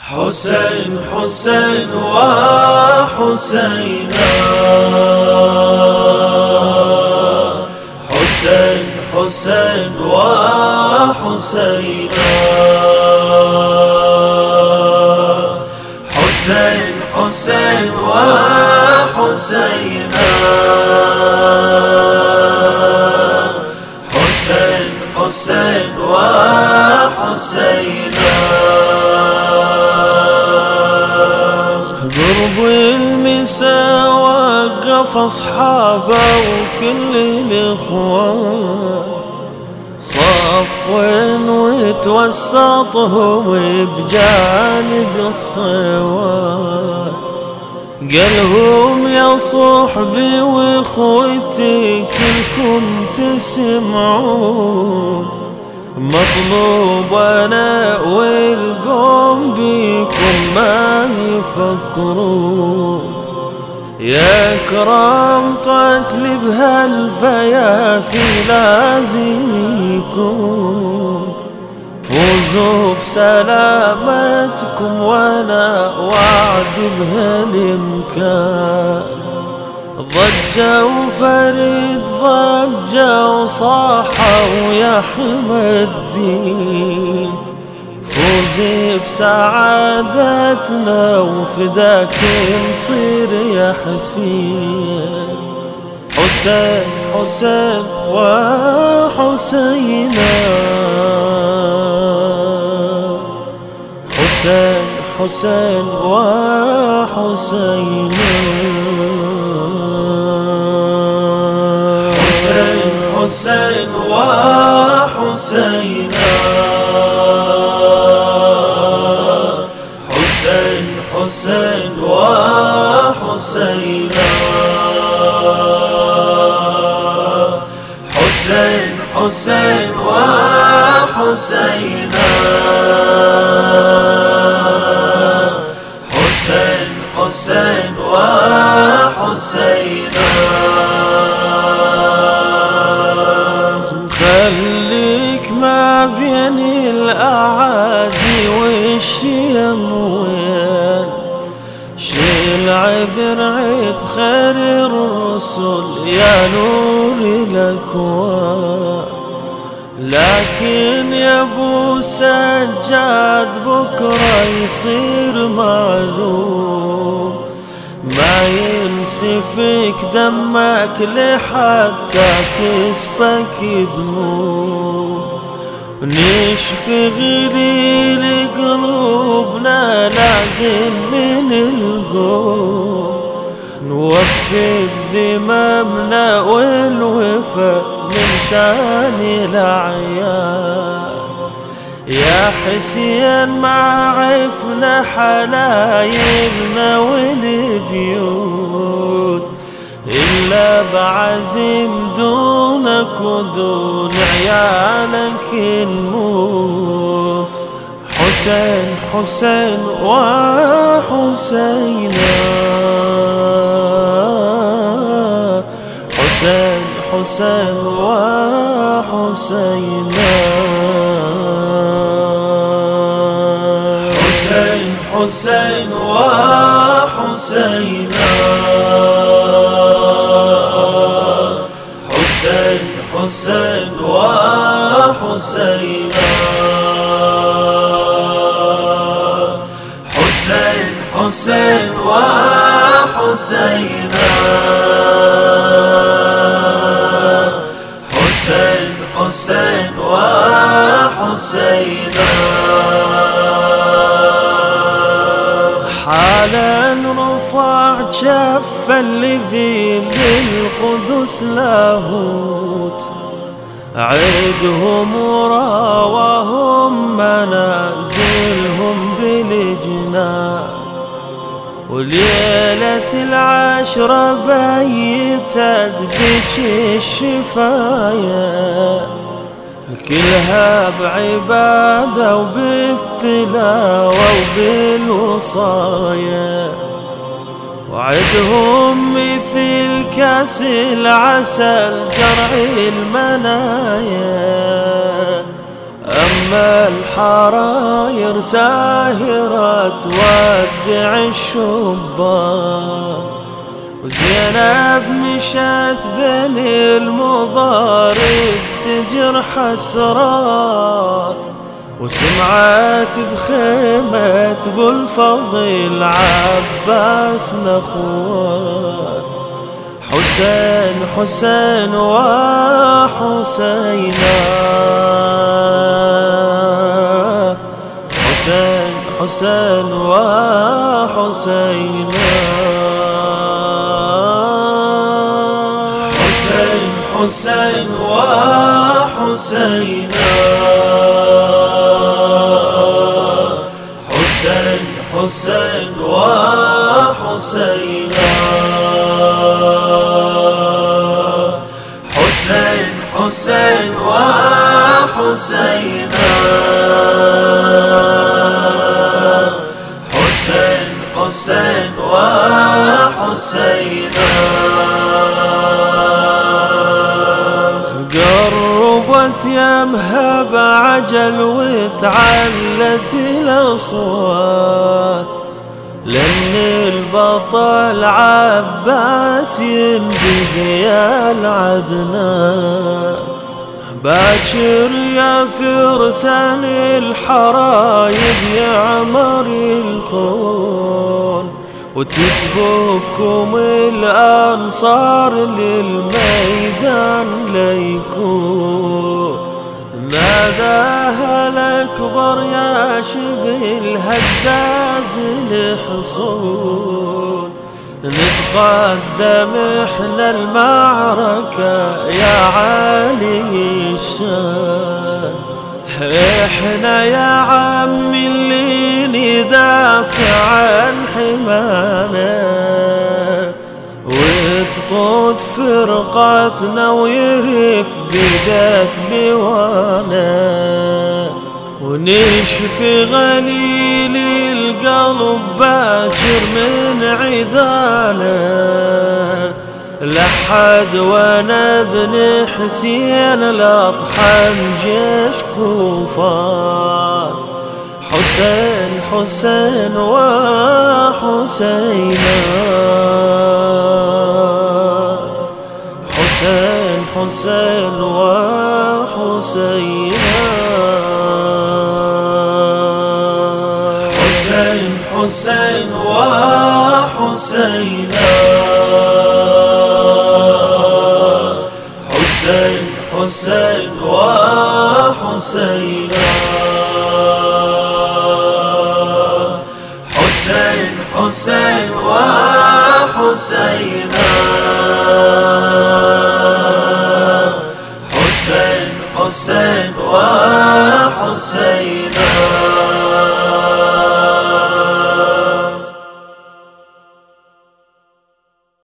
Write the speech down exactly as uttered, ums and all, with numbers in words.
حسين حسين وحسينا، حسين حسين وحسينا، حسين حسين وحسينا، حسين حسين وحسينا. قرب المسا وقف أصحابه وكل الإخوان، صفين وتوسطهم بجانب الصوان. قالهم يا صحبي واخوتي كلكم تسمعون، مطلوب انا والقوم بكم ما يفكرون. يا كرام قتل بهالفيافي لازم يكون، فوزوا بسلامتكم وانا وعد بهالامكان. ضجة وفريد ضجة وصاحوا يا حمى الدين، فوزي بسعادتنا وفداك نصير يا حسين. حسين حسين وحسينا، حسين حسين وحسينا، حسين حسين وحسينا، حسين حسين وحسينا، حسين حسين وحسينا، حسين حسين وحسينا. خليك ما بين الأعادي والشيم وين، شيل عذر عيد خير الرسل يا نور الأكوان. لكن يا ابو سجاد بكره يصير معلوم، ما ينسفك دمك لحتى تسفك دموع. نشفي غليل قلوبنا لازم من القوم، نوفي ذممنا والوفا من شان الأعيان. يا حسين ما عفنا حلايلنا والبيوت إلا بعزم دونك ودون عيالك نموت. حسين حسين وحسينا، حسين حسين وحسينا، حسين حسين وحسينا، حسين حسين وحسينا، حسين حسين وحسينا، حسين حسين وحسينا. حالا رفع جفا لذي للقدس لاهوت، عيدهم وراوهم منازلهم بالجنان. وليلة العشرة بيتت ذيك الشفايا، كلها بعبادة وبالتلاوة وبالوصايا. وعدهم مثل كاس العسل جرع المنايا، أما الحراير ساهرة تودع الشبان، وزينب مشت بين المضارب تجر حسرات، وسمعت بخيمة ابو الفضل عباس نخوات. حسين حسين وحسينا، حسين حسين وحسينا، حسين حسين وحسينا، حسين حسين وحسينا، حسين حسين وحسينا، حسين حسين وحسينا. قربت يمها بعجل وتعلت الأصوات، لأن البطل عباس يندب يا العدنان. باكر يا فرسان الحرايب يعمر الكون، وتسبقكم الأنصار للميدان ليكون. ناداها الأكبر يا شبه الهزاز الحصون، نتقدم احنا المعركة يا عالي الشان. احنا يا عم اللي ندافع عن حمانا، وتقود فرقتنا ويرف بيدك لوانا، ونشفي غليل القلب باكر من عدانا. لحد وانا ابن حسين لاطحن جيش كوفان. حسين حسين وحسينا، حسين حسين وحسينا، حسين حسين وحسينا، حسين حسين وحسينا، حسين حسين وحسينا، حسين حسين وحسينا.